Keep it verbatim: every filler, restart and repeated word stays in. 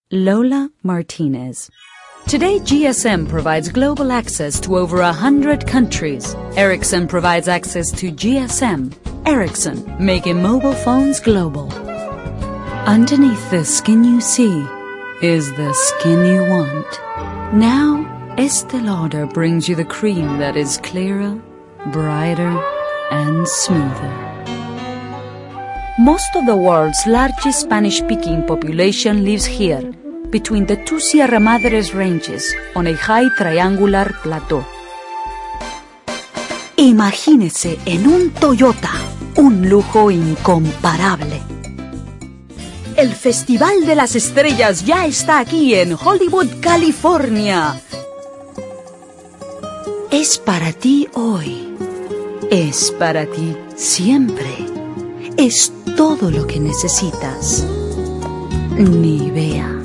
Lola Martinez. Today, G S M provides global access to over a hundred countries. Ericsson provides access to G S M. Ericsson, making mobile phones global. Underneath the skin you see is the skin you want. Now, Estée Lauder brings you the cream that is clearer, brighter, and smoother. Most of the world's largest Spanish-speaking population lives here, between the two Sierra Madres ranges, on a high triangular plateau. Imagínese en un Toyota, un lujo incomparable. El Festival de las Estrellas ya está aquí en Hollywood, California. Es para ti hoy. Es para ti siempre. Es todo lo que necesitas. Nivea.